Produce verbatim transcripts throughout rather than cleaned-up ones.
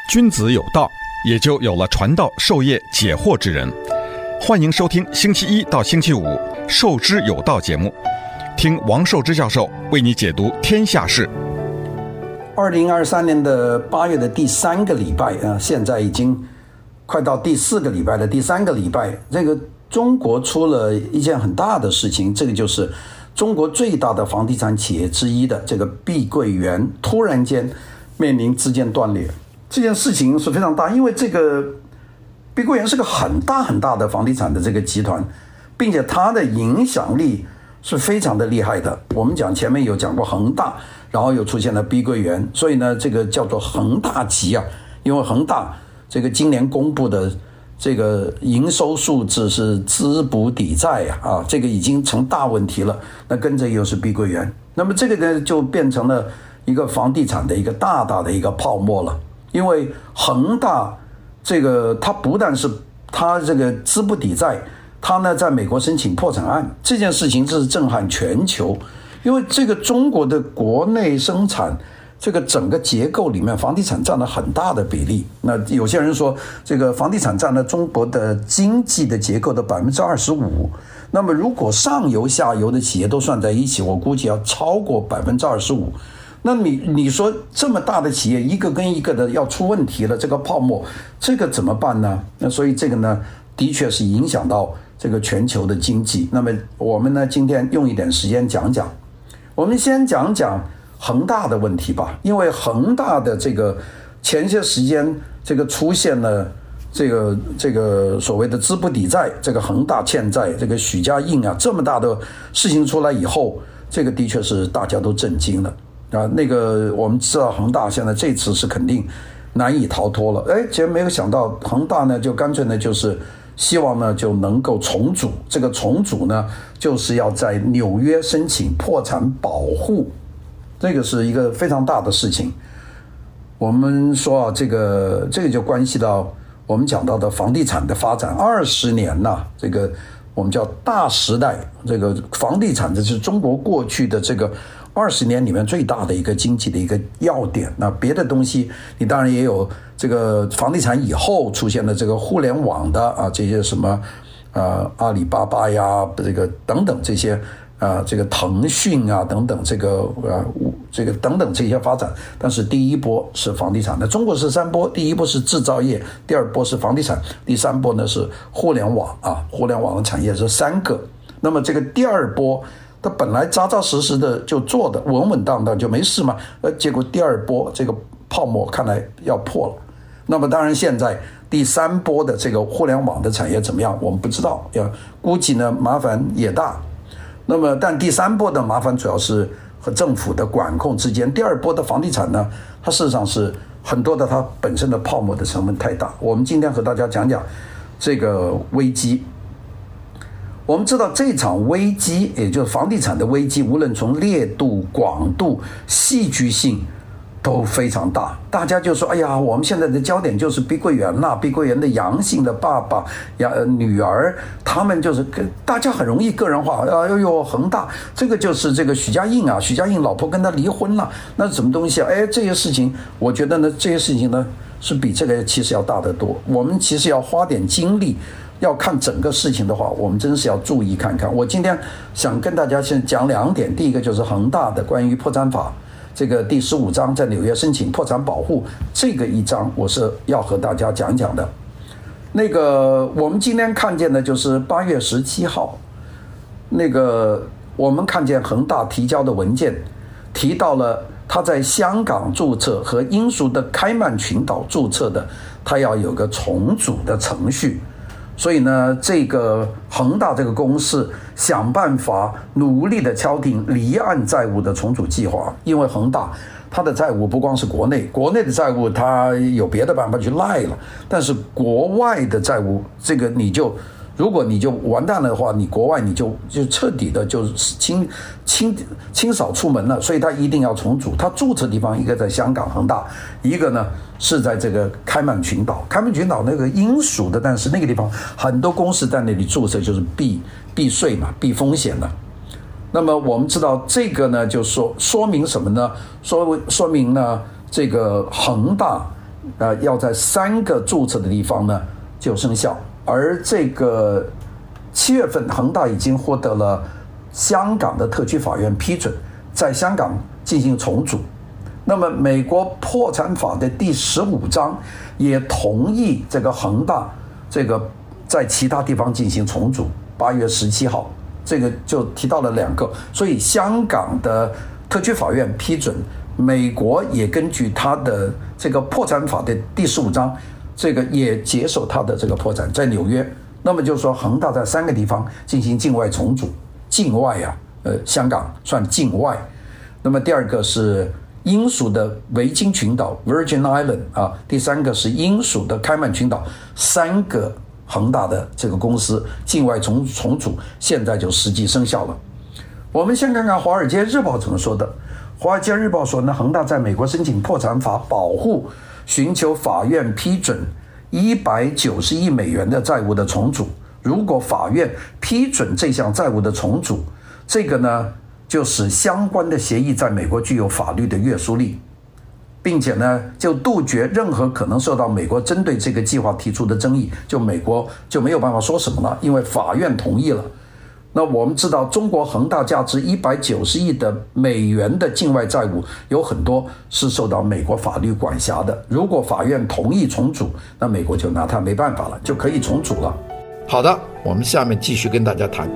君子有道，也就有了传道授业解惑之人。欢迎收听星期一到星期五《授之有道》节目，听王寿之教授为你解读天下事。 二零二三年的八月的第三个礼拜啊，现在已经快到第四个礼拜的第三个礼拜，这个中国出了一件很大的事情，这个就是中国最大的房地产企业之一的这个碧桂园突然间面临资金断裂。这件事情是非常大，因为这个碧桂园是个很大很大的房地产的这个集团，并且它的影响力是非常的厉害的。我们讲前面有讲过恒大，然后又出现了碧桂园，所以呢，这个叫做恒大级啊。因为恒大这个今年公布的这个营收数字是资不抵债啊，啊，这个已经成大问题了。那跟着又是碧桂园，那么这个呢就变成了一个房地产的一个大大的一个泡沫了。因为恒大这个它不但是它这个资不抵债，它呢在美国申请破产案，这件事情是震撼全球。因为这个中国的国内生产这个整个结构里面，房地产占了很大的比例。那有些人说这个房地产占了中国的经济的结构的 百分之二十五， 那么如果上游下游的企业都算在一起，我估计要超过 百分之二十五。那你你说这么大的企业一个跟一个的要出问题了，这个泡沫这个怎么办呢？那所以这个呢的确是影响到这个全球的经济。那么我们呢今天用一点时间讲讲，我们先讲讲恒大的问题吧。因为恒大的这个前些时间这个出现了这个这个所谓的资不抵债，这个恒大欠债，这个许家印啊，这么大的事情出来以后，这个的确是大家都震惊了啊。那个我们知道恒大现在这次是肯定难以逃脱了，哎，结果没有想到恒大呢就干脆呢就是希望呢就能够重组，这个重组呢就是要在纽约申请破产保护，这个是一个非常大的事情。我们说啊，这个这个就关系到我们讲到的房地产的发展二十年呐、啊，这个我们叫大时代，这个房地产这是中国过去的这个二十年里面最大的一个经济的一个要点。那别的东西你当然也有，这个房地产以后出现了这个互联网的啊，这些什么呃阿里巴巴呀，这个等等这些啊，这个腾讯啊等等，这个呃这个等等这些发展。但是第一波是房地产，那中国是三波，第一波是制造业，第二波是房地产，第三波呢是互联网啊，互联网的产业是三个。那么这个第二波它本来扎扎实实的就做的稳稳当当就没事嘛，呃，结果第二波这个泡沫看来要破了。那么当然现在第三波的这个互联网的产业怎么样我们不知道，要估计呢麻烦也大。那么但第三波的麻烦主要是和政府的管控之间，第二波的房地产呢，它事实上是很多的它本身的泡沫的成本太大。我们今天和大家讲讲这个危机。我们知道这场危机，也就是房地产的危机，无论从烈度、广度、戏剧性都非常大。大家就说哎呀，我们现在的焦点就是碧桂园啦，碧桂园的杨姓的爸爸呀、女儿，他们就是大家很容易个人化。哎呦，恒大这个就是这个许家印啊，许家印老婆跟他离婚了，那什么东西啊？哎，这些事情我觉得呢，这些事情呢是比这个其实要大得多。我们其实要花点精力要看整个事情的话，我们真是要注意看看。我今天想跟大家先讲两点，第一个就是恒大的关于破产法这个第十五章在纽约申请破产保护这个一章，我是要和大家讲讲的。那个我们今天看见的就是八月十七号，那个我们看见恒大提交的文件提到了他在香港注册和英属的开曼群岛注册的，他要有个重组的程序。所以呢，这个恒大这个公司想办法努力的敲定离岸债务的重组计划。因为恒大它的债务不光是国内，国内的债务它有别的办法去赖了，但是国外的债务，这个你就如果你就完蛋了的话，你国外你就就彻底的就清清清扫出门了。所以他一定要重组。他注册地方一个在香港恒大，一个呢是在这个开曼群岛。开曼群岛那个英属的，但是那个地方很多公司在那里注册就是避避税嘛，避风险的。那么我们知道这个呢，就说说明什么呢？说说明呢，这个恒大呃，要在三个注册的地方呢就生效。而这个七月份，恒大已经获得了香港的特区法院批准，在香港进行重组。那么，美国破产法的第十五章也同意这个恒大这个在其他地方进行重组。八月十七号，这个就提到了两个，所以香港的特区法院批准，美国也根据他的这个破产法的第十五章，这个也接受他的这个破产，在纽约。那么就是说，恒大在三个地方进行境外重组，境外啊，呃，香港算境外。那么第二个是英属的维京群岛 Virgin Island 啊，第三个是英属的开曼群岛，三个恒大的这个公司境外重重组，现在就实际生效了。我们先看看《华尔街日报》怎么说的。《华尔街日报》说呢，恒大在美国申请破产法保护，寻求法院批准一百九十亿美元的债务的重组。如果法院批准这项债务的重组，这个呢就使相关的协议在美国具有法律的约束力，并且呢就杜绝任何可能受到美国针对这个计划提出的争议，就美国就没有办法说什么了，因为法院同意了。那我们知道，中国恒大价值一百九十亿的美元的境外债务有很多是受到美国法律管辖的。如果法院同意重组，那美国就拿它没办法了，就可以重组了。 好的，我们下面继续跟大家谈。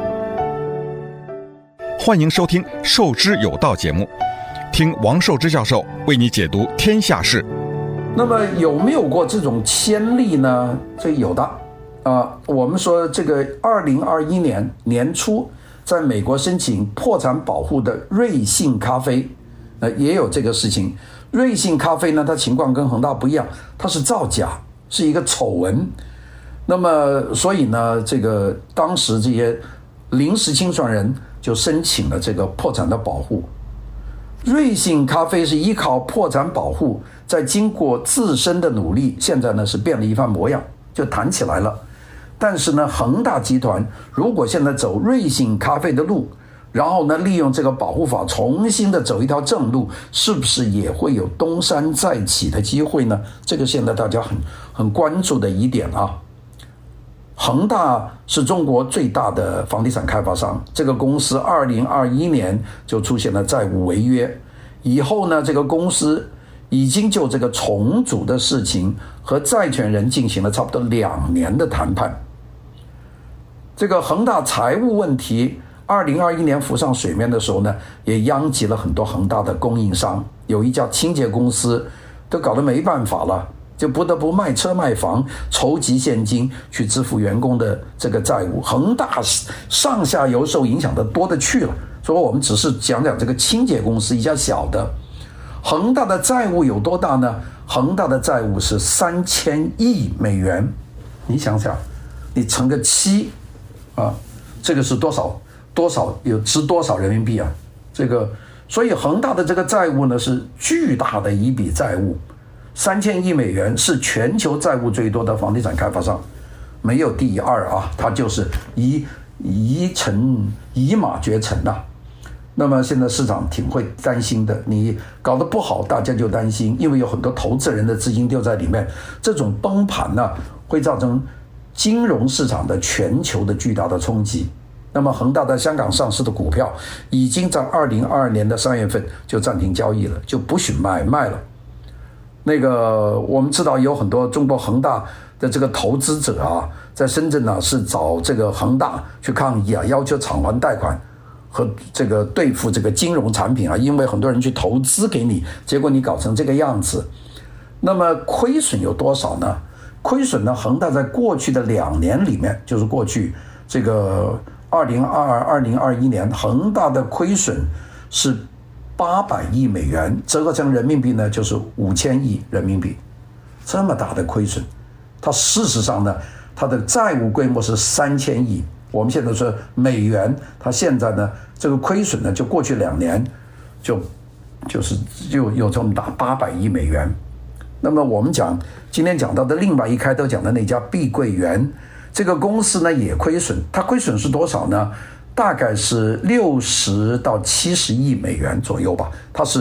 欢迎收听《受之有道》节目，听王寿之教授为你解读天下事。 那么有没有过这种先例呢？这有的。啊，我们说这个二零二一年年初，在美国申请破产保护的瑞幸咖啡，呃，也有这个事情。瑞幸咖啡呢，它情况跟恒大不一样，它是造假，是一个丑闻。那么，所以呢，这个当时这些临时清算人就申请了这个破产的保护。瑞幸咖啡是依靠破产保护，在经过自身的努力，现在呢是变了一番模样，就弹起来了。但是呢，恒大集团如果现在走瑞幸咖啡的路，然后呢，利用这个保护法重新的走一条正路，是不是也会有东山再起的机会呢？这个现在大家很很关注的疑点啊。恒大是中国最大的房地产开发商，这个公司二零二一年就出现了债务违约，以后呢，这个公司已经就这个重组的事情和债权人进行了差不多两年的谈判。这个恒大财务问题二零二一年浮上水面的时候呢，也殃及了很多恒大的供应商，有一家清洁公司都搞得没办法了，就不得不卖车卖房，筹集现金去支付员工的这个债务。恒大上下游受影响的多得去了，所以我们只是讲讲这个清洁公司一家小的。恒大的债务有多大呢？恒大的债务是三千亿美元，你想想，你乘个七啊，这个是多少？多少有值多少人民币啊？这个，所以恒大的这个债务呢是巨大的一笔债务，三千亿美元是全球债务最多的房地产开发商，没有第二啊，它就是一一成一马绝尘呐、啊。那么现在市场挺会担心的，你搞得不好，大家就担心，因为有很多投资人的资金丢在里面，这种崩盘呢、啊，会造成金融市场的全球的巨大的冲击。那么恒大在香港上市的股票，已经在二零二二年的三月份就暂停交易了，就不许买卖了。那个我们知道有很多中国恒大的这个投资者啊，在深圳呢、啊、是找这个恒大去抗议啊，要求偿还贷款和这个对付这个金融产品啊，因为很多人去投资给你，结果你搞成这个样子。那么亏损有多少呢？亏损呢，恒大在过去的两年里面，就是过去这个二零二二、二零二一年，恒大的亏损是八百亿美元，折合成人民币呢就是五千亿人民币，这么大的亏损。它事实上呢，它的债务规模是三千亿。我们现在说美元，它现在呢这个亏损呢，就过去两年就就是就有这么大八百亿美元。那么我们讲今天讲到的另外一开头讲的那家碧桂园，这个公司呢也亏损，它亏损是多少呢？大概是六十到七十亿美元左右吧。它是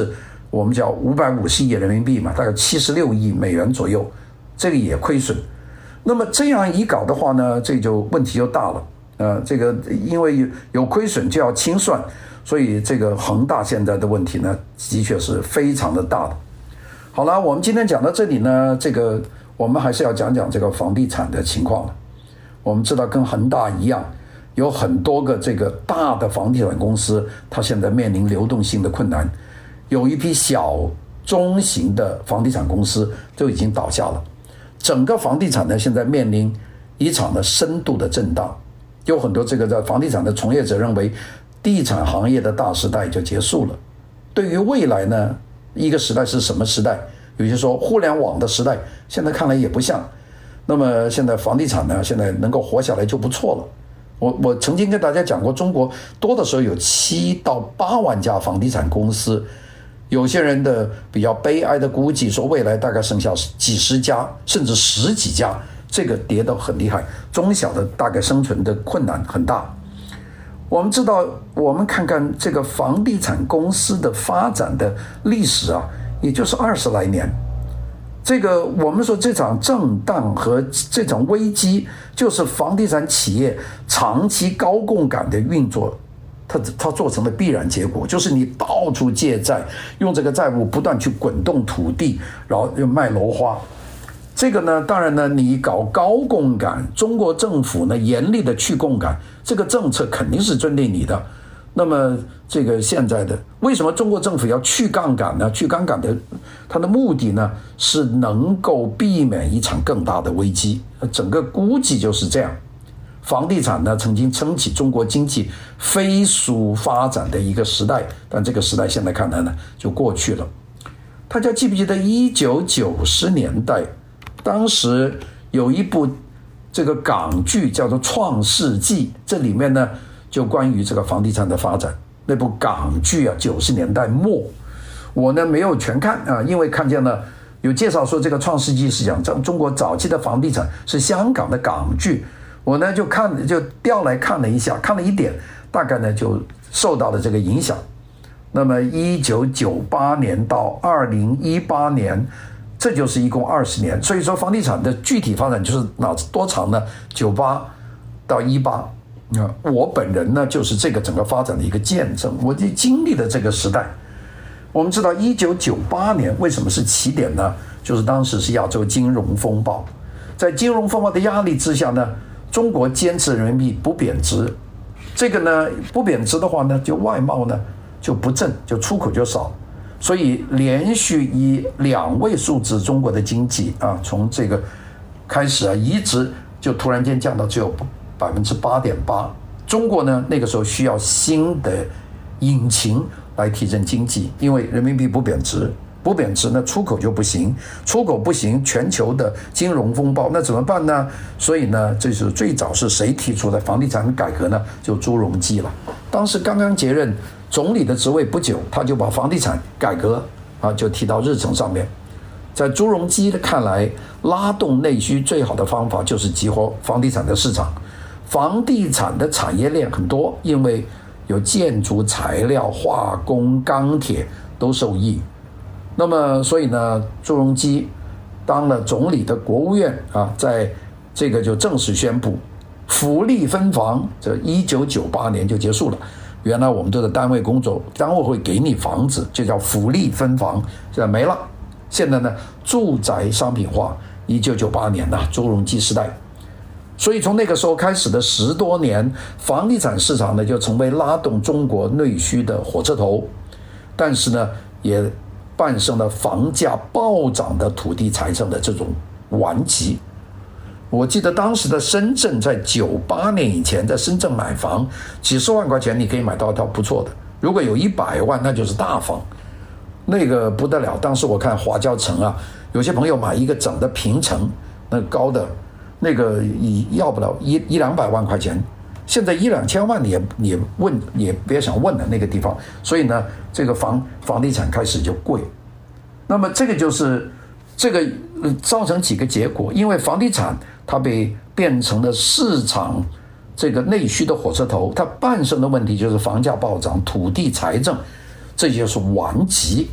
我们叫五百五十亿人民币嘛，大概七十六亿美元左右，这个也亏损。那么这样一搞的话呢，这就问题就大了。呃，这个因为有有亏损就要清算，所以这个恒大现在的问题呢，的确是非常的大的。好了，我们今天讲到这里呢，这个我们还是要讲讲这个房地产的情况了。我们知道跟恒大一样，有很多个这个大的房地产公司，它现在面临流动性的困难，有一批小中型的房地产公司都已经倒下了。整个房地产呢，现在面临一场的深度的震荡。有很多这个在房地产的从业者认为，地产行业的大时代就结束了。对于未来呢，一个时代是什么时代？有些说互联网的时代，现在看来也不像。那么现在房地产呢，现在能够活下来就不错了。我我曾经跟大家讲过，中国多的时候有七到八万家房地产公司，有些人的比较悲哀的估计说，未来大概剩下几十家，甚至十几家。这个跌得很厉害，中小的大概生存的困难很大。我们知道，我们看看这个房地产公司的发展的历史啊，也就是二十来年。这个我们说这场震荡和这种危机，就是房地产企业长期高杠杆的运作，它它做成了必然结果，就是你到处借债，用这个债务不断去滚动土地，然后又卖楼花。这个呢，当然呢，你搞高杠杆，中国政府呢严厉的去杠杆，这个政策肯定是针对你的。那么这个现在的为什么中国政府要去杠杆呢？去杠杆的它的目的呢，是能够避免一场更大的危机。整个估计就是这样。房地产呢，曾经撑起中国经济飞速发展的一个时代，但这个时代现在看来呢，就过去了。大家记不记得一九九十年代？当时有一部这个港剧叫做《创世纪》，这里面呢就关于这个房地产的发展。那部港剧啊，九十年代末，我呢没有全看啊，因为看见了有介绍说这个《创世纪》是讲中国早期的房地产是香港的港剧，我呢就看就调来看了一下，看了一点，大概呢就受到了这个影响。那么一九九八年到二零一八年。这就是一共二十年，所以说房地产的具体发展就是哪多长呢？九八到一八，我本人呢就是这个整个发展的一个见证，我就经历了这个时代。我们知道一九九八年为什么是起点呢？就是当时是亚洲金融风暴，在金融风暴的压力之下呢，中国坚持人民币不贬值，这个呢不贬值的话呢，就外贸呢就不振，就出口就少。所以连续以两位数字，中国的经济啊，从这个开始啊，一直就突然间降到只有百分之八点八。中国呢，那个时候需要新的引擎来提振经济，因为人民币不贬值，不贬值呢，出口就不行，出口不行，全球的金融风暴，那怎么办呢？所以呢，这是最早是谁提出的房地产改革呢？就朱镕基了。当时刚刚接任总理的职位不久，他就把房地产改革啊就提到日程上面。在朱镕基的看来，拉动内需最好的方法就是激活房地产的市场。房地产的产业链很多，因为有建筑材料、化工、钢铁都受益。那么所以呢，朱镕基当了总理的国务院啊，在这个就正式宣布福利分房，这一九九八年就结束了。原来我们都在单位工作，单位会给你房子，就叫福利分房，现在没了。现在呢，住宅商品化，一九九八年呐、啊，朱镕基时代。所以从那个时候开始的十多年，房地产市场呢就成为拉动中国内需的火车头，但是呢，也伴生了房价暴涨的土地财政的这种顽疾。我记得当时的深圳在九八年以前，在深圳买房几十万块钱你可以买到一套不错的，如果有一百万那就是大房，那个不得了。当时我看华侨城啊，有些朋友买一个整的平层，那个高的那个要不了一一两百万块钱，现在一两千万你也你也问也别想问了那个地方。所以呢，这个房房地产开始就贵。那么这个就是这个造成几个结果，因为房地产它被变成了市场这个内需的火车头，它伴生的问题就是房价暴涨、土地财政，这就是顽疾。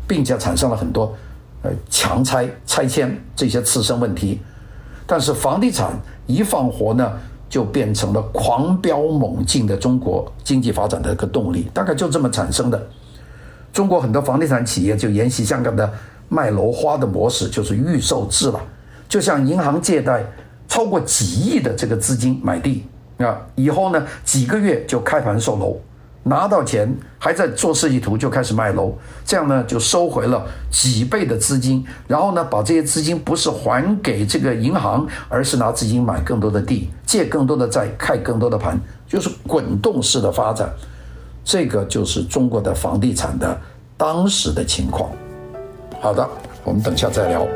并且产生了很多呃强拆、拆迁这些次生问题。但是房地产一放活呢，就变成了狂飙猛进的中国经济发展的一个动力，大概就这么产生的。中国很多房地产企业就沿袭香港的卖楼花的模式，就是预售制了，就像银行借贷超过几亿的这个资金买地啊，以后呢几个月就开盘售楼，拿到钱还在做设计图就开始卖楼，这样呢就收回了几倍的资金，然后呢把这些资金不是还给这个银行，而是拿资金买更多的地，借更多的债，开更多的盘，就是滚动式的发展。这个就是中国的房地产的当时的情况。好的，我们等下再聊。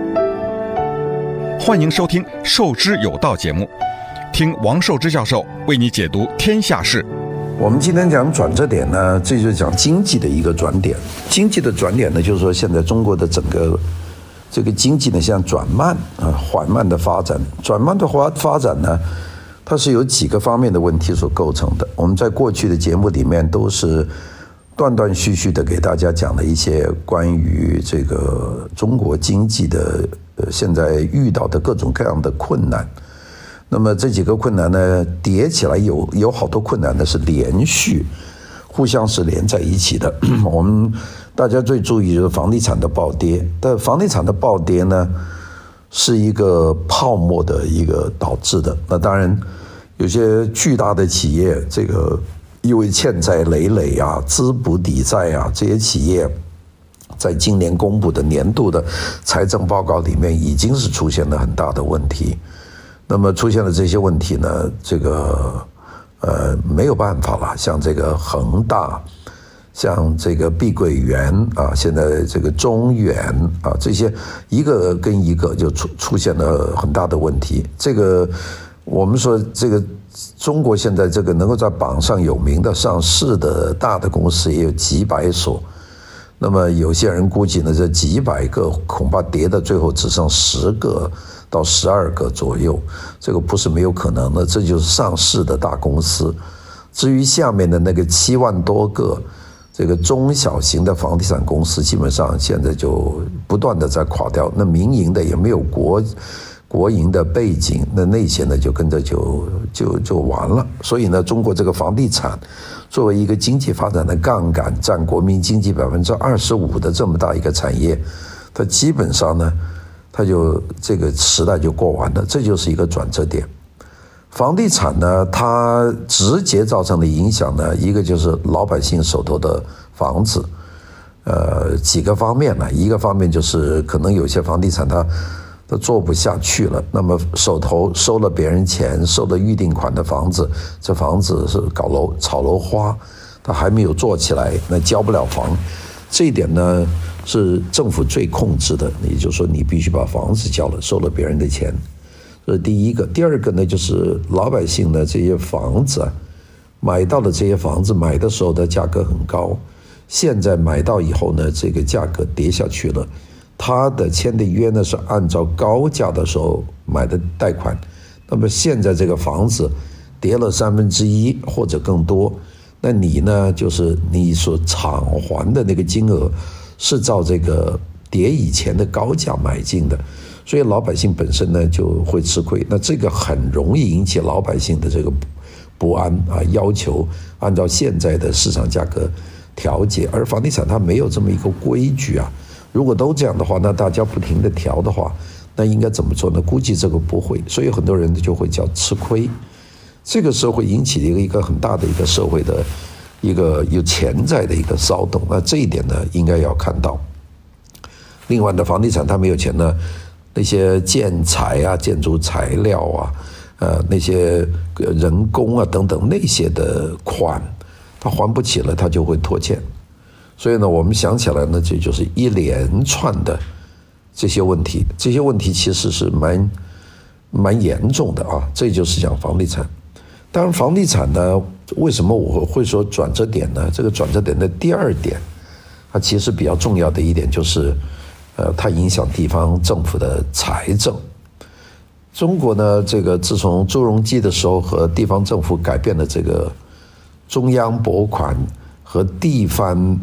欢迎收听《授之有道》节目，听王寿之教授为你解读天下事。 我们今天讲转折点呢，这就是讲经济的一个转点。经济的转点呢，就是说现在中国的整个这个经济呢，现在转慢啊，缓慢的发展。转慢的发发展呢，它是有几个方面的问题所构成的。我们在过去的节目里面都是断断续续的给大家讲了一些关于这个中国经济的呃现在遇到的各种各样的困难。那么这几个困难呢，叠起来有有好多困难呢是连续，互相是连在一起的。我们大家最注意就是房地产的暴跌，但房地产的暴跌呢，是一个泡沫的一个导致的。那当然，有些巨大的企业，这个因为欠债累累啊，资不抵债啊，这些企业在今年公布的年度的财政报告里面，已经是出现了很大的问题。那么出现了这些问题呢，这个呃没有办法了，像这个恒大，像这个碧桂园啊，现在这个中原啊，这些一个跟一个就出出现了很大的问题。这个我们说这个中国现在这个能够在榜上有名的上市的大的公司也有几百所，那么有些人估计呢，这几百个恐怕跌到最后只剩十个到十二个左右，这个不是没有可能的，这就是上市的大公司。至于下面的那个七万多个这个中小型的房地产公司，基本上现在就不断的在垮掉。那民营的也没有国国营的背景，那那些呢就跟着就就就完了。所以呢，中国这个房地产作为一个经济发展的杠杆，占国民经济百分之二十五的这么大一个产业，它基本上呢，它就这个时代就过完了，这就是一个转折点。房地产呢，它直接造成的影响呢，一个就是老百姓手头的房子，呃，几个方面呢，一个方面就是可能有些房地产它它做不下去了，那么手头收了别人钱，收了预定款的房子，这房子是搞楼炒楼花，它还没有做起来，那交不了房，这一点呢是政府最控制的，也就是说你必须把房子交了，收了别人的钱，这是第一个。第二个呢，就是老百姓的这些房子啊，买到的这些房子，买的时候的价格很高，现在买到以后呢，这个价格跌下去了。他的签的约呢是按照高价的时候买的贷款，那么现在这个房子跌了三分之一或者更多，那你呢就是你所偿还的那个金额是照这个跌以前的高价买进的，所以老百姓本身呢就会吃亏，那这个很容易引起老百姓的这个不安啊，要求按照现在的市场价格调节，而房地产它没有这么一个规矩啊。如果都这样的话，那大家不停的调的话，那应该怎么做呢？估计这个不会，所以很多人就会叫吃亏。这个时候会引起一个一个很大的一个社会的一个有潜在的一个骚动，那这一点呢应该要看到。另外呢，房地产它没有钱呢，那些建材啊、建筑材料啊、呃那些人工啊等等那些的款，它还不起了，它就会拖欠。所以呢，我们想起来呢，这就是一连串的这些问题，这些问题其实是蛮蛮严重的啊。这就是讲房地产。当然，房地产呢，为什么我会说转折点呢？这个转折点的第二点，它其实比较重要的一点就是，呃，它影响地方政府的财政。中国呢，这个自从朱镕基的时候和地方政府改变了这个中央拨款和地方。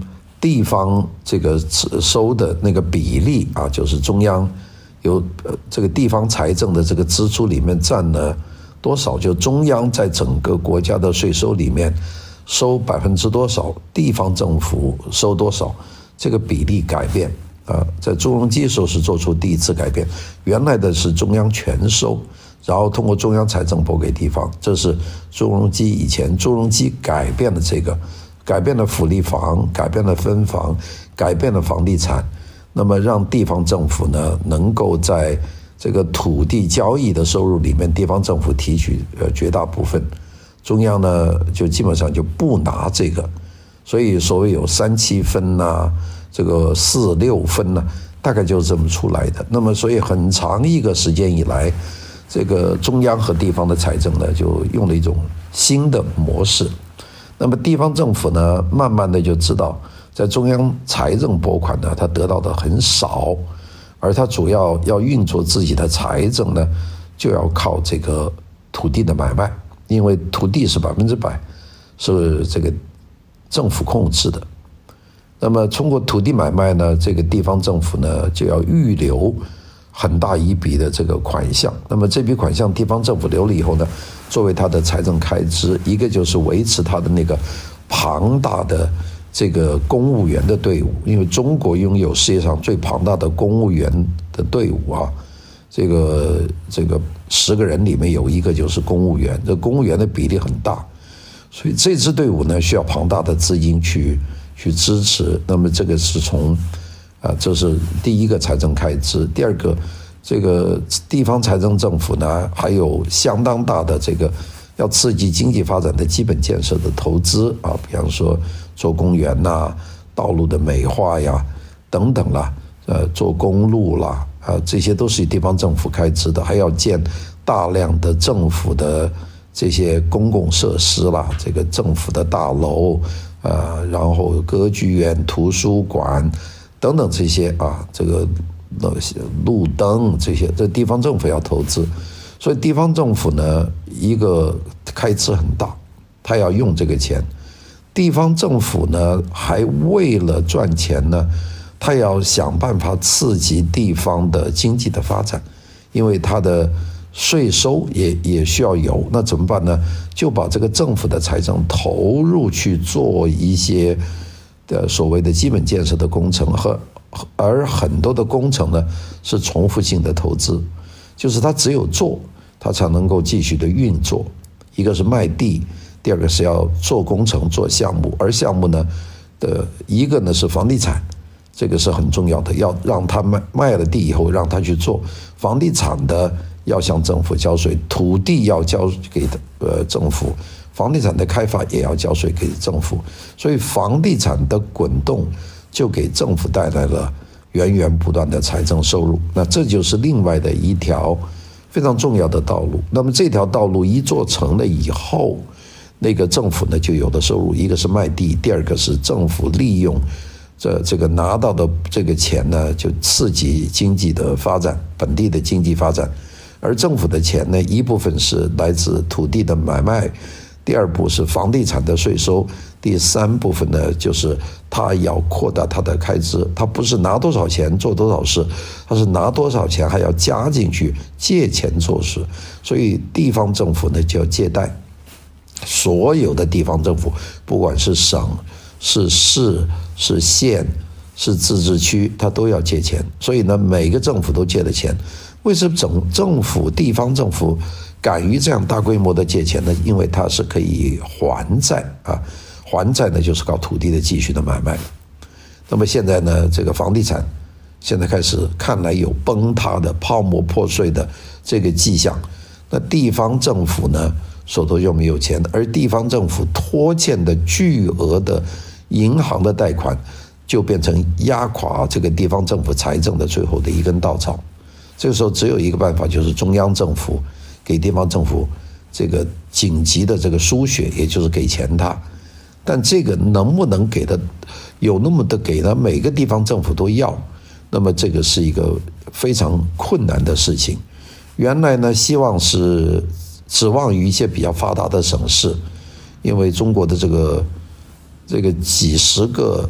地方这个收的那个比例啊，就是中央有呃这个地方财政的这个支出里面占了多少，就中央在整个国家的税收里面收百分之多少，地方政府收多少，这个比例改变啊，在朱镕基时候是做出第一次改变，原来的是中央全收，然后通过中央财政拨给地方，这是朱镕基以前，朱镕基改变了这个，改变了福利房，改变了分房，改变了房地产，那么让地方政府呢能够在这个土地交易的收入里面，地方政府提取呃绝大部分，中央呢就基本上就不拿这个，所以所谓有三七分呐、啊，这个四六分呐、啊，大概就是这么出来的。那么所以很长一个时间以来，这个中央和地方的财政呢就用了一种新的模式。那么地方政府呢，慢慢的就知道，在中央财政拨款呢，它得到的很少，而它主要要运作自己的财政呢，就要靠这个土地的买卖，因为土地是百分之百是这个政府控制的。那么通过土地买卖呢，这个地方政府呢就要预留很大一笔的这个款项，那么这笔款项地方政府留了以后呢，作为它的财政开支，一个就是维持它的那个庞大的这个公务员的队伍，因为中国拥有世界上最庞大的公务员的队伍啊，这个这个十个人里面有一个就是公务员，这公务员的比例很大，所以这支队伍呢需要庞大的资金去去支持，那么这个是从啊，这是第一个财政开支。第二个，这个地方财政政府呢，还有相当大的这个要刺激经济发展的基本建设的投资啊，比方说做公园呐、道路的美化呀等等啦，呃，做公路啦啊，这些都是地方政府开支的，还要建大量的政府的这些公共设施啦，这个政府的大楼，呃，然后歌剧院、图书馆。等等这些啊，这个路灯这些，这地方政府要投资，所以地方政府呢，一个开支很大，他要用这个钱。地方政府呢，还为了赚钱呢，他要想办法刺激地方的经济的发展，因为他的税收也也需要有，那怎么办呢？就把这个政府的财政投入去做一些的所谓的基本建设的工程，和而很多的工程呢是重复性的投资，就是它只有做，它才能够继续的运作。一个是卖地，第二个是要做工程、做项目，而项目呢的一个呢是房地产，这个是很重要的，要让他卖卖了地以后让他去做房地产的，要向政府交税，土地要交给呃政府。房地产的开发也要交税给政府，所以房地产的滚动就给政府带来了源源不断的财政收入。那这就是另外的一条非常重要的道路。那么这条道路一做成了以后，那个政府呢就有了收入，一个是卖地，第二个是政府利用这这个拿到的这个钱呢，就刺激经济的发展，本地的经济发展。而政府的钱呢，一部分是来自土地的买卖。第二步是房地产的税收，第三部分呢，就是他要扩大他的开支，他不是拿多少钱做多少事，他是拿多少钱还要加进去借钱做事，所以地方政府呢就要借贷，所有的地方政府，不管是省、是市、是县、是自治区，他都要借钱，所以呢，每个政府都借了钱。为什么整政府、地方政府敢于这样大规模的借钱呢？因为它是可以还债啊，还债呢就是靠土地的继续的买卖。那么现在呢，这个房地产现在开始看来有崩塌的、泡沫破碎的这个迹象。那地方政府呢手头就没有钱，而地方政府拖欠的巨额的银行的贷款，就变成压垮这个地方政府财政的最后的一根稻草。这个时候只有一个办法，就是中央政府给地方政府这个紧急的这个输血，也就是给钱他。但这个能不能给的有那么的给呢？每个地方政府都要，那么这个是一个非常困难的事情。原来呢，希望是指望于一些比较发达的省市，因为中国的这个这个几十个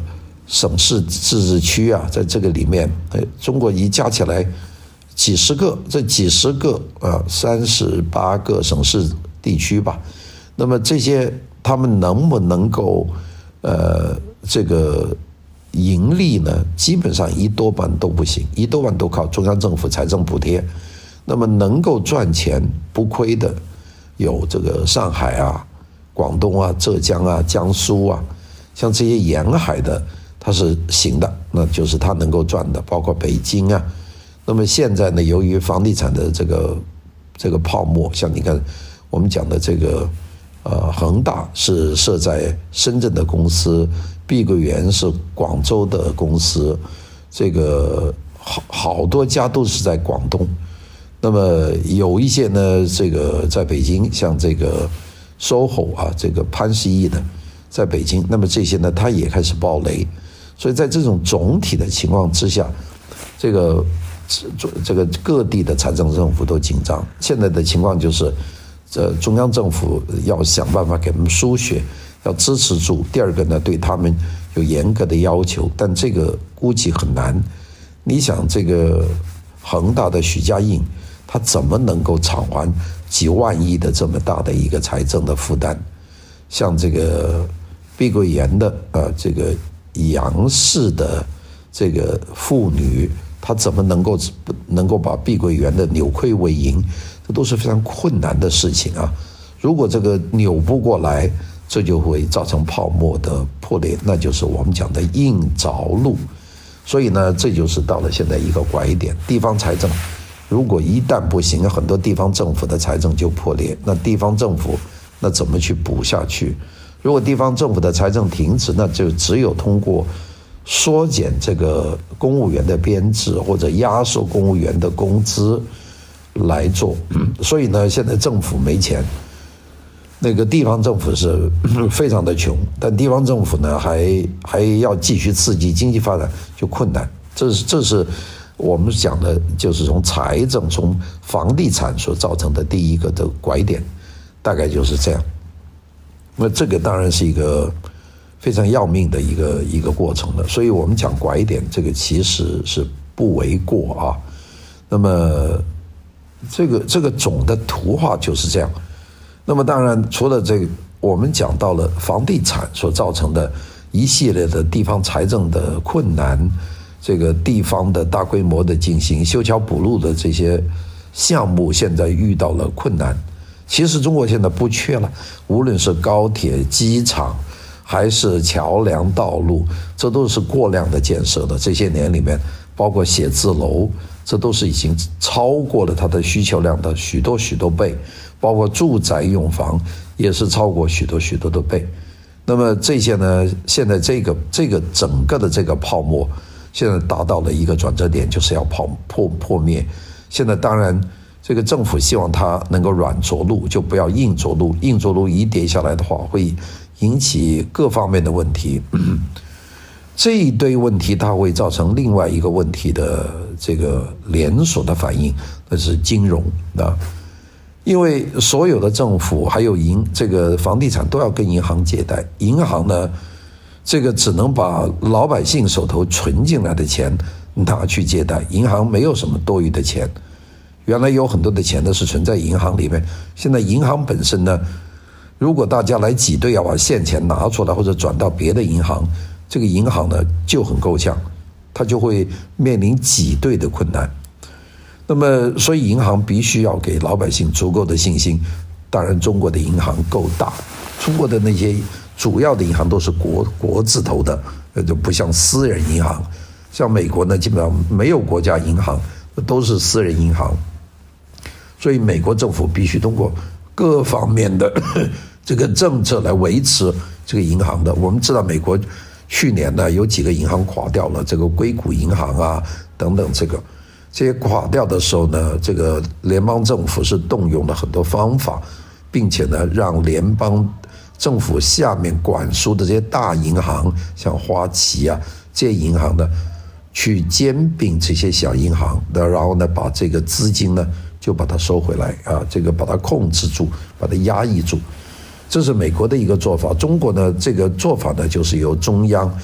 省市自治区啊，在这个里面，呃，中国一加起来几十个，这几十个啊，三十八个省市地区吧。那么这些他们能不能够呃这个盈利呢？基本上一多半都不行，一多半都靠中央政府财政补贴。那么能够赚钱不亏的，有这个上海啊、广东啊、浙江啊、江苏啊，像这些沿海的它是行的，那就是它能够赚的，包括北京啊。那么现在呢，由于房地产的这个这个泡沫，像你看我们讲的这个呃恒大是设在深圳的公司，碧桂园是广州的公司，这个好好多家都是在广东。那么有一些呢，这个在北京，像这个 S O H O 啊，这个潘石屹的在北京，那么这些呢，它也开始爆雷。所以在这种总体的情况之下，这个这个各地的财政政府都紧张。现在的情况就是，这中央政府要想办法给他们输血，要支持住。第二个呢，对他们有严格的要求，但这个估计很难。你想，这个恒大的许家印，他怎么能够偿还几万亿的这么大的一个财政的负担？像这个碧桂园的呃这个杨氏的这个妇女，她怎么能够能够把碧桂园的扭亏为盈？这都是非常困难的事情啊！如果这个扭不过来，这就会造成泡沫的破裂，那就是我们讲的硬着陆。所以呢，这就是到了现在一个拐点，地方财政如果一旦不行，很多地方政府的财政就破裂。那地方政府那怎么去补下去？如果地方政府的财政停止，那就只有通过缩减这个公务员的编制或者压缩公务员的工资来做。所以呢，现在政府没钱，那个地方政府是非常的穷，但地方政府呢还还要继续刺激经济发展就困难。这是这是我们讲的，就是从财政从房地产所造成的第一个的拐点，大概就是这样。那这个当然是一个非常要命的一个一个过程了，所以我们讲拐点，这个其实是不为过啊。那么这个这个总的图画就是这样。那么当然，除了这个，我们讲到了房地产所造成的一系列的地方财政的困难，这个地方的大规模的进行修桥补路的这些项目，现在遇到了困难。其实中国现在不缺了，无论是高铁、机场，还是桥梁、道路，这都是过量的建设的。这些年里面，包括写字楼，这都是已经超过了它的需求量的许多许多倍。包括住宅用房也是超过许多许多的倍。那么这些呢，现在这个这个整个的这个泡沫，现在达到了一个转折点，就是要泡破破灭。现在当然，这个政府希望它能够软着陆，就不要硬着陆。硬着陆一跌下来的话，会引起各方面的问题。这一堆问题，它会造成另外一个问题的这个连锁的反应，那是金融啊。因为所有的政府还有银这个房地产都要跟银行借贷，银行呢，这个只能把老百姓手头存进来的钱拿去借贷，银行没有什么多余的钱。原来有很多的钱呢是存在银行里面，现在银行本身呢，如果大家来挤兑要把现钱拿出来或者转到别的银行，这个银行呢就很够呛，它就会面临挤兑的困难。那么，所以银行必须要给老百姓足够的信心。当然，中国的银行够大，中国的那些主要的银行都是国国字头的，就不像私人银行。像美国呢，基本上没有国家银行，都是私人银行。所以，美国政府必须通过各方面的这个政策来维持这个银行的。我们知道，美国去年呢有几个银行垮掉了，这个硅谷银行啊等等，这个。这些垮掉的时候呢，这个联邦政府是动用了很多方法，并且呢，让联邦政府下面管束的这些大银行，像花旗啊这些银行呢，去兼并这些小银行，然后呢，把这个资金呢就把它收回来啊，这个把它控制住，把它压抑住，这是美国的一个做法。中国呢，这个做法呢，就是由中央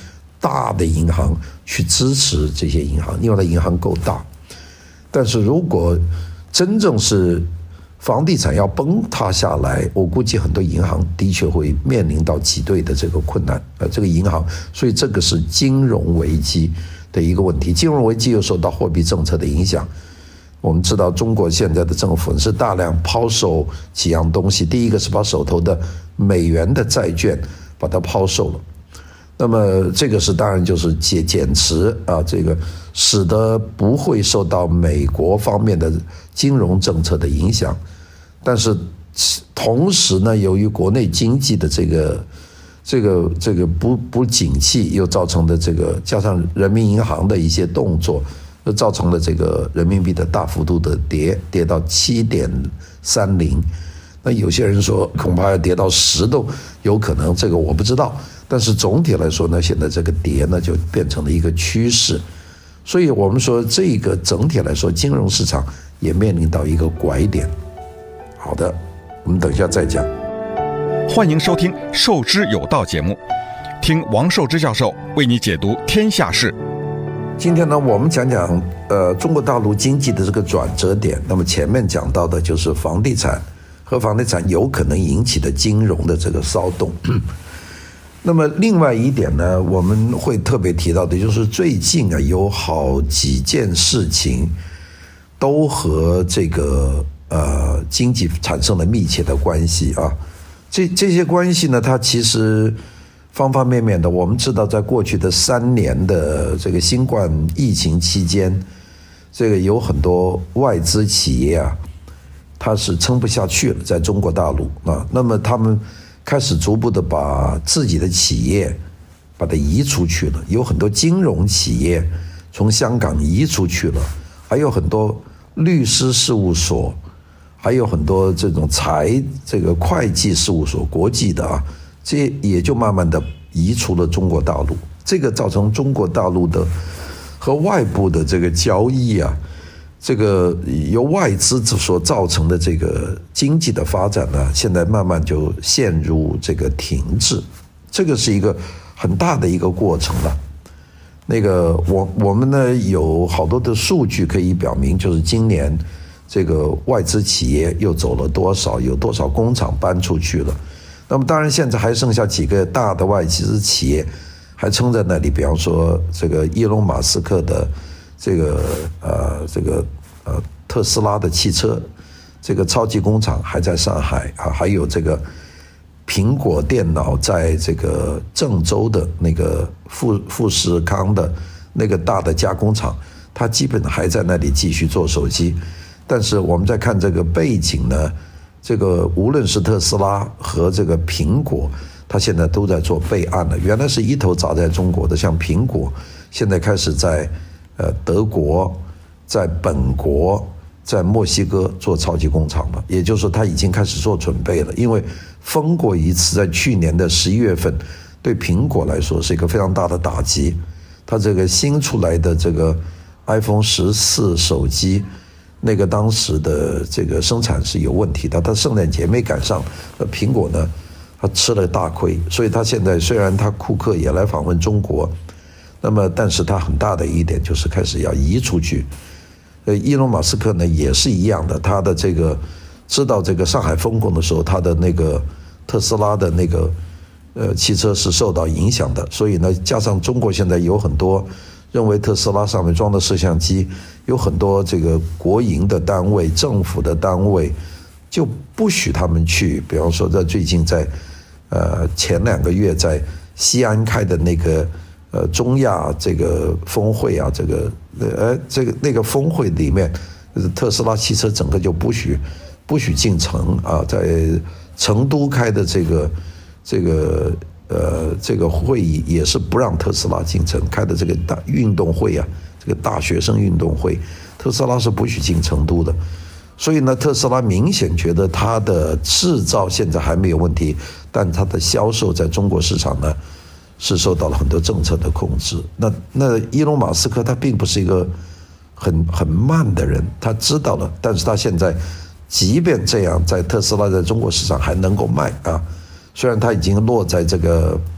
大的银行去支持这些银行，因为它银行够大。但是如果真正是房地产要崩塌下来，我估计很多银行的确会面临到挤兑的这个困难。呃，这个银行，所以这个是金融危机的一个问题。金融危机又受到货币政策的影响。我们知道中国现在的政府是大量抛售几样东西，第一个是把手头的美元的债券把它抛售了。那么这个是当然就是减减持啊，这个使得不会受到美国方面的金融政策的影响，但是同时呢，由于国内经济的这个这个这个不不景气，又造成的这个加上人民银行的一些动作，又造成了这个人民币的大幅度的跌，跌到七点三零。那有些人说恐怕要跌到十都有可能，这个我不知道。但是总体来说呢，现在这个跌呢就变成了一个趋势，所以我们说这个整体来说，金融市场也面临到一个拐点。好的，我们等一下再讲。 欢迎收听《受之有道》节目，听王寿之教授为你解读天下事。 今天呢，我们讲讲呃中国大陆经济的这个转折点。那么前面讲到的就是房地产和房地产有可能引起的金融的这个骚动。那么另外一点呢，我们会特别提到的就是最近啊有好几件事情都和这个呃经济产生了密切的关系啊。这这些关系呢，它其实方方面面的。我们知道，在过去的三年的这个新冠疫情期间，这个有很多外资企业啊，它是撑不下去了，在中国大陆啊，那么他们开始逐步的把自己的企业把它移出去了，有很多金融企业从香港移出去了，还有很多律师事务所，还有很多这种财这个会计事务所，国际的啊，这也就慢慢的移出了中国大陆。这个造成中国大陆的和外部的这个交易啊，这个由外资所造成的这个经济的发展呢，现在慢慢就陷入这个停滞，这个是一个很大的一个过程了。那个我我们呢有好多的数据可以表明，就是今年这个外资企业又走了多少，有多少工厂搬出去了。那么当然现在还剩下几个大的外资企业还撑在那里，比方说这个伊隆马斯克的这个呃这个呃特斯拉的汽车这个超级工厂还在上海啊，还有这个苹果电脑在这个郑州的那个富富士康的那个大的加工厂，它基本还在那里继续做手机。但是我们再看这个背景呢，这个无论是特斯拉和这个苹果，它现在都在做备案了。原来是一头扎在中国的，像苹果现在开始在呃德国、在本国、在墨西哥做超级工厂了，也就是说它已经开始做准备了。因为封过一次，在去年的十一月份，对苹果来说是一个非常大的打击。它这个新出来的这个 iPhone 十四手机，那个当时的这个生产是有问题的，它圣诞节没赶上，苹果呢，它吃了大亏，所以它现在虽然它库克也来访问中国，那么但是它很大的一点就是开始要移出去。呃，伊隆马斯克呢也是一样的，他的这个知道这个上海封控的时候，他的那个特斯拉的那个呃汽车是受到影响的，所以呢，加上中国现在有很多认为特斯拉上面装的摄像机，有很多这个国营的单位、政府的单位就不许他们去。比方说，在最近在呃前两个月在西安开的那个呃中亚这个峰会啊，这个呃这个那个峰会里面，特斯拉汽车整个就不许不许进城啊，在成都开的这个这个。呃，这个会议也是不让特斯拉进城开的这个大运动会啊，这个大学生运动会，特斯拉是不许进成都的。所以呢，特斯拉明显觉得它的制造现在还没有问题，但它的销售在中国市场呢是受到了很多政策的控制。那那伊隆马斯克他并不是一个很很慢的人，他知道了，但是他现在即便这样，在特斯拉在中国市场还能够卖啊。虽然它已经落在这个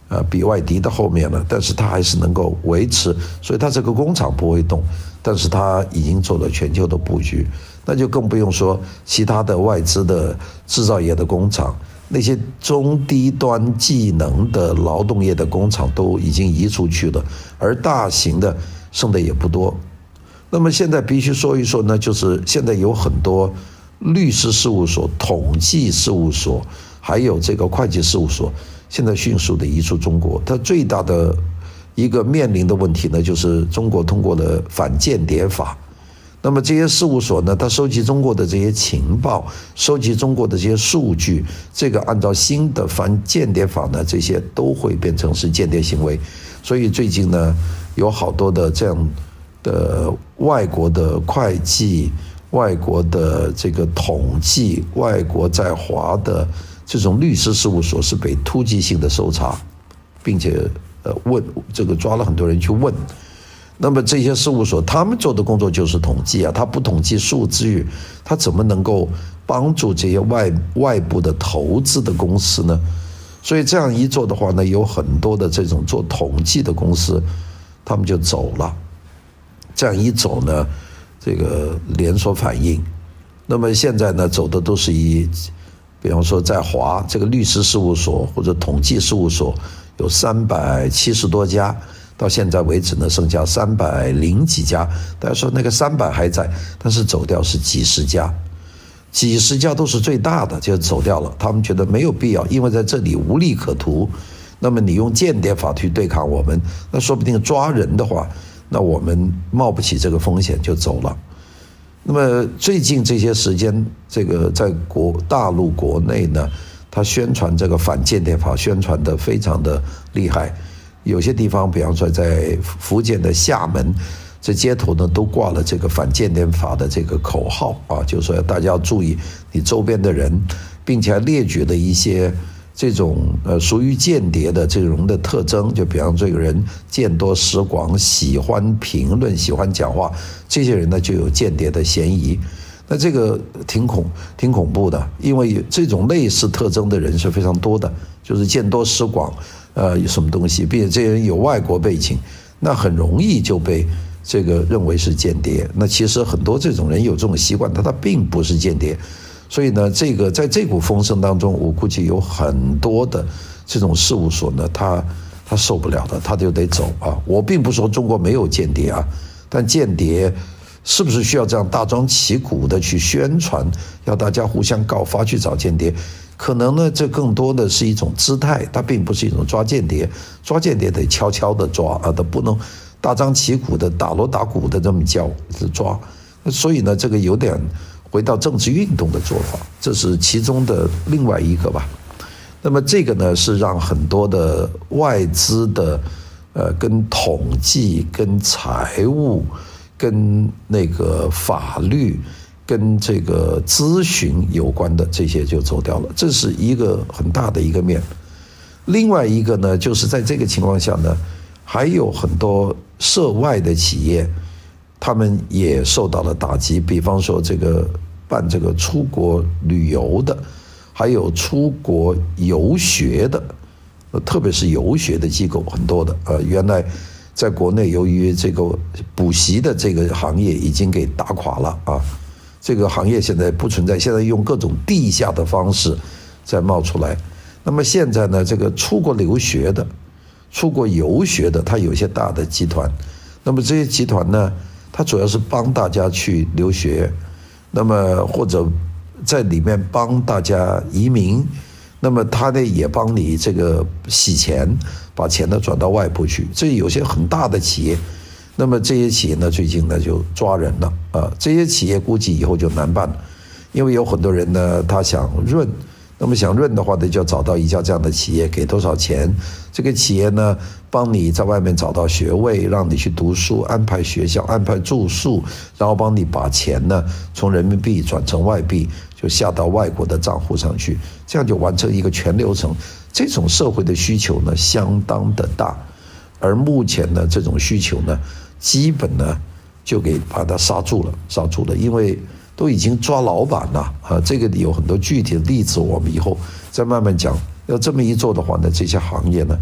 呃，比外敌的后面了，但是它还是能够维持，所以它这个工厂不会动，但是它已经做了全球的布局，那就更不用说其他的外资的制造业的工厂，那些中低端技能的劳动业的工厂都已经移出去了，而大型的剩的也不多。那么现在必须说一说呢，就是现在有很多律师事务所、统计事务所，还有这个会计事务所，现在迅速的移出中国。它最大的一个面临的问题呢，就是中国通过了反间谍法。那么这些事务所呢，它收集中国的这些情报，收集中国的这些数据，这个按照新的反间谍法呢，这些都会变成是间谍行为。所以最近呢，有好多的这样的外国的会计、外国的这个统计、外国在华的这种律师事务所是被突击性的搜查，并且呃问这个抓了很多人去问。那么这些事务所他们做的工作就是统计啊，他不统计数据，他怎么能够帮助这些外外部的投资的公司呢？所以这样一做的话呢，有很多的这种做统计的公司，他们就走了。这样一走呢，这个连锁反应。那么现在呢，走的都是以，比方说在华这个律师事务所或者统计事务所有三百七十多家。到现在为止呢，剩下三百零几家。大家说那个三百还在，但是走掉是几十家，几十家都是最大的，就走掉了。他们觉得没有必要，因为在这里无利可图。那么你用间谍法去对抗我们，那说不定抓人的话，那我们冒不起这个风险就走了。那么最近这些时间，这个在国大陆国内呢，他宣传这个反间谍法，宣传的非常的厉害。有些地方，比方说在福建的厦门，这街头呢都挂了这个反间谍法的这个口号啊，就是说大家要注意你周边的人，并且还列举了一些这种呃属于间谍的这种的特征，就比方这个人见多识广，喜欢评论，喜欢讲话，这些人呢就有间谍的嫌疑。那这个挺恐挺恐怖的，因为这种类似特征的人是非常多的，就是见多识广。呃，有什么东西，并且这些人有外国背景，那很容易就被这个认为是间谍。那其实很多这种人有这种习惯，但他并不是间谍。所以呢，这个在这股风声当中，我估计有很多的这种事务所呢，他他受不了的，他就得走啊。我并不说中国没有间谍啊，但间谍是不是需要这样大张旗鼓的去宣传，要大家互相告发去找间谍？可能呢，这更多的是一种姿态，它并不是一种抓间谍。抓间谍得悄悄的抓啊，它不能大张旗鼓的打锣打鼓的这么叫抓。所以呢，这个有点回到政治运动的做法，这是其中的另外一个吧。那么这个呢，是让很多的外资的呃，跟统计、跟财务、跟那个法律。跟这个咨询有关的这些就走掉了，这是一个很大的一个面。另外一个呢，就是在这个情况下呢，还有很多涉外的企业，他们也受到了打击。比方说这个办这个出国旅游的，还有出国游学的，特别是游学的机构很多的。呃，原来在国内由于这个补习的这个行业已经给打垮了啊。这个行业现在不存在，现在用各种地下的方式在冒出来。那么现在呢，这个出国留学的、出国游学的，它有一些大的集团。那么这些集团呢，它主要是帮大家去留学，那么或者在里面帮大家移民。那么它呢也帮你这个洗钱，把钱呢转到外部去。这有些很大的企业。那么这些企业呢，最近呢就抓人了啊！这些企业估计以后就难办了，因为有很多人呢，他想润，那么想润的话呢，就要找到一家这样的企业，给多少钱？这个企业呢，帮你在外面找到学位，让你去读书，安排学校，安排住宿，然后帮你把钱呢从人民币转成外币，就下到外国的账户上去，这样就完成一个全流程。这种社会的需求呢，相当的大，而目前呢，这种需求呢。基本呢，就给把它刹住了，刹住了，因为都已经抓老板了啊！这个有很多具体的例子，我们以后再慢慢讲。要这么一做的话呢，这些行业呢，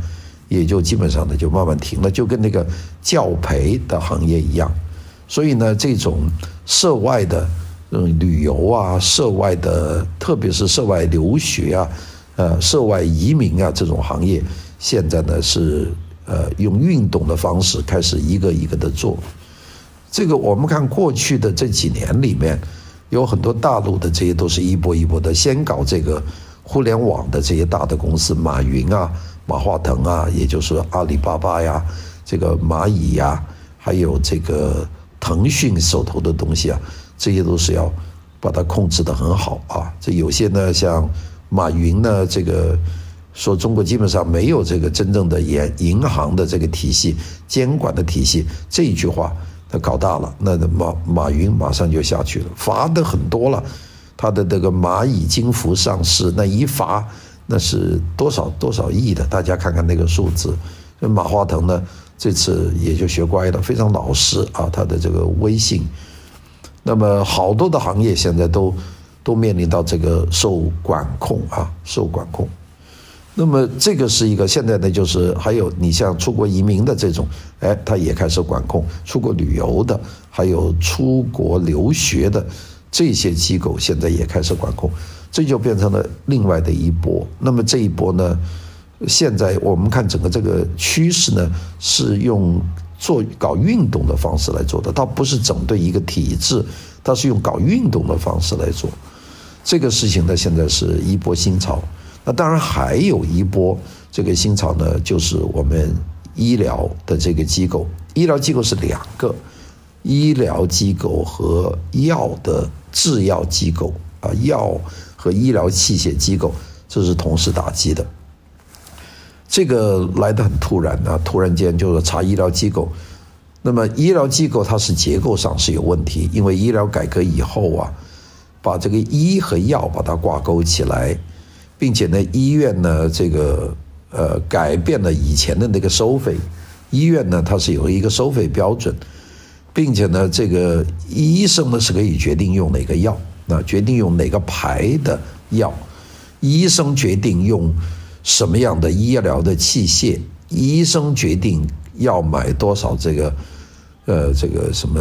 也就基本上呢就慢慢停了，就跟那个教培的行业一样。所以呢，这种涉外的嗯旅游啊，涉外的特别是涉外留学啊，呃，涉外移民啊这种行业，现在呢是呃用运动的方式开始一个一个的做。这个我们看过去的这几年里面，有很多大陆的这些都是一波一波的，先搞这个互联网的这些大的公司，马云啊、马化腾啊，也就是阿里巴巴呀、这个蚂蚁呀，还有这个腾讯手头的东西啊，这些都是要把它控制得很好啊。这有些呢，像马云呢，这个说中国基本上没有这个真正的银银行的这个体系、监管的体系，这一句话他搞大了，那马马云马上就下去了，罚的很多了。他的这个蚂蚁金服上市，那一罚那是多少多少亿的，大家看看那个数字。马化腾呢，这次也就学乖了，非常老实啊，他的这个微信。那么好多的行业现在都都面临到这个受管控啊，受管控。那么这个是一个，现在呢就是还有你像出国移民的这种，哎，他也开始管控；出国旅游的，还有出国留学的这些机构，现在也开始管控，这就变成了另外的一波。那么这一波呢，现在我们看整个这个趋势呢，是用做搞运动的方式来做的，它不是整顿一个体制，它是用搞运动的方式来做。这个事情呢，现在是一波新潮。那当然还有一波这个新潮呢，就是我们医疗的这个机构，医疗机构是两个，医疗机构和药的制药机构啊，药和医疗器械机构，这是同时打击的。这个来得很突然啊，突然间就是查医疗机构。那么医疗机构它是结构上是有问题，因为医疗改革以后啊，把这个医和药把它挂钩起来。并且呢，医院呢，这个呃改变了以前的那个收费，医院呢它是有一个收费标准，并且呢，这个医生呢是可以决定用哪个药，那决定用哪个牌的药，医生决定用什么样的医疗的器械，医生决定要买多少这个呃这个什么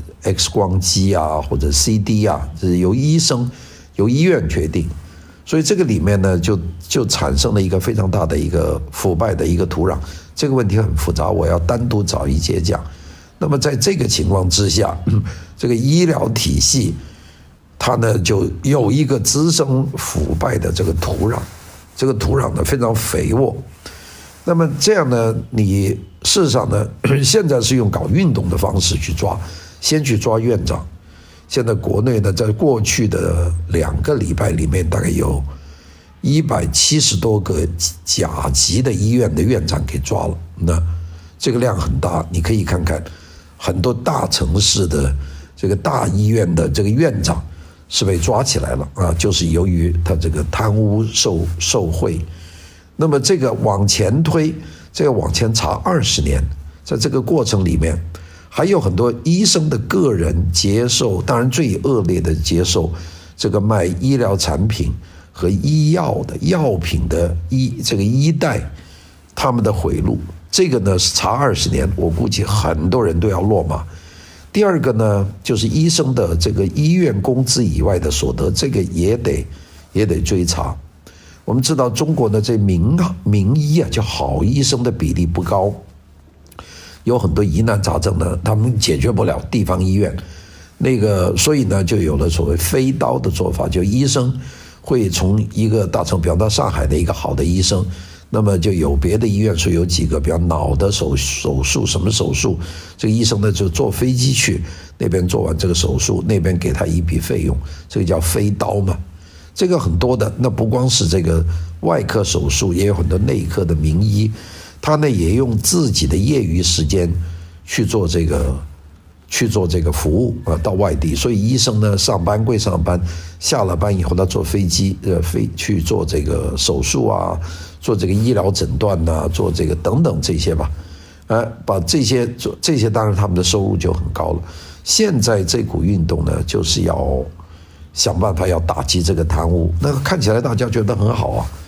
X 光机啊或者 C D 啊，这是由医生由医院决定。所以这个里面呢，就就产生了一个非常大的一个腐败的一个土壤。这个问题很复杂，我要单独找一节讲。那么在这个情况之下，这个医疗体系它呢就有一个滋生腐败的这个土壤，这个土壤呢非常肥沃。那么这样呢，你事实上呢，现在是用搞运动的方式去抓，先去抓院长。现在国内呢，在过去的两个礼拜里面，大概有一百七十多个甲级的医院的院长给抓了。那这个量很大，你可以看看很多大城市的这个大医院的这个院长是被抓起来了啊，就是由于他这个贪污受受贿。那么这个往前推，这个往前查二十年，在这个过程里面。还有很多医生的个人接受，当然最恶劣的接受这个卖医疗产品和医药的药品的医这个医代他们的贿赂，这个呢是查二十年，我估计很多人都要落马。第二个呢，就是医生的这个医院工资以外的所得，这个也得也得追查。我们知道中国的这名名医啊，就好医生的比例不高。有很多疑难杂症呢，他们解决不了地方医院，那个所以呢，就有了所谓飞刀的做法，就医生会从一个大城，比方到上海的一个好的医生，那么就有别的医院说有几个，比方脑的手手术什么手术，这个医生呢就坐飞机去那边做完这个手术，那边给他一笔费用，这个叫飞刀嘛。这个很多的，那不光是这个外科手术，也有很多内科的名医。他呢也用自己的业余时间去做这个去做这个服务啊，到外地。所以医生呢上班归上班，下了班以后他坐飞机呃飞去做这个手术啊，做这个医疗诊断呐、啊，做这个等等这些吧，呃，把这些做这些，当然他们的收入就很高了。现在这股运动呢，就是要想办法要打击这个贪污。那看起来大家觉得很好啊。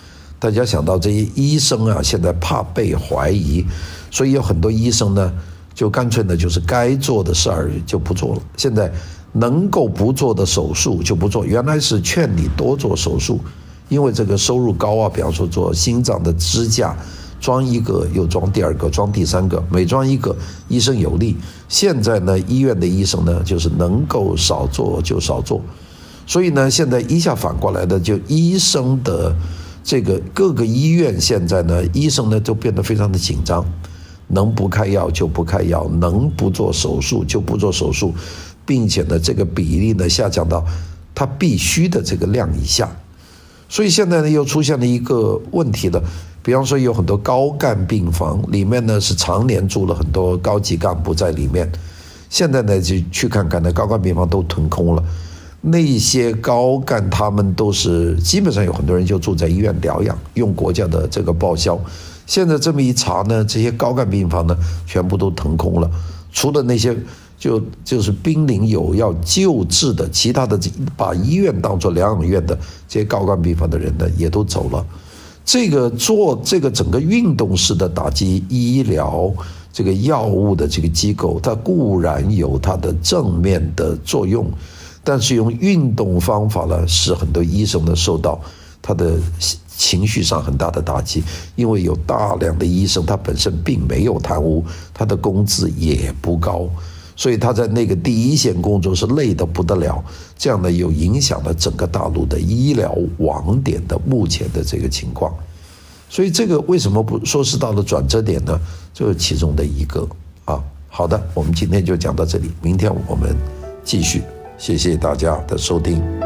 大家想到这些医生啊，现在怕被怀疑，所以有很多医生呢，就干脆呢就是该做的事儿就不做了。现在能够不做的手术就不做，原来是劝你多做手术，因为这个收入高啊，比方说做心脏的支架，装一个又装第二个，装第三个，每装一个医生有利。现在呢，医院的医生呢，就是能够少做就少做，所以呢，现在一下反过来的，就医生的这个各个医院现在呢，医生呢就变得非常的紧张，能不开药就不开药，能不做手术就不做手术，并且呢，这个比例呢下降到他必须的这个量以下。所以现在呢，又出现了一个问题了，比方说有很多高干病房，里面呢是常年住了很多高级干部在里面，现在呢就去看看，那高干病房都腾空了。那些高干他们都是基本上有很多人就住在医院疗养，用国家的这个报销。现在这么一查呢，这些高干病房呢全部都腾空了，除了那些就就是濒临有要救治的，其他的把医院当作疗养院的这些高干病房的人呢也都走了。这个做这个整个运动式的打击医疗这个药物的这个机构，它固然有它的正面的作用，但是用运动方法呢，使很多医生呢受到他的情绪上很大的打击，因为有大量的医生他本身并没有贪污，他的工资也不高，所以他在那个第一线工作是累得不得了，这样呢又影响了整个大陆的医疗网点的目前的这个情况。所以这个为什么不说是到了转折点呢？这是其中的一个啊。好的，我们今天就讲到这里，明天我们继续。谢谢大家的收听。